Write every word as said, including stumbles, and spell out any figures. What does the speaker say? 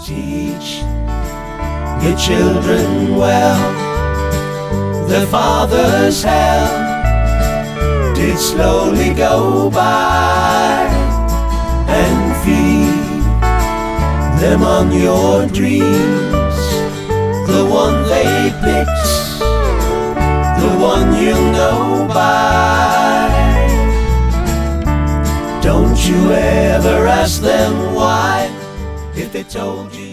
Teach your children well. Their father's hell did slowly go by, and feed them on your dreams, the one they picked, the one you know by. Don't you ever ask them why, if they told you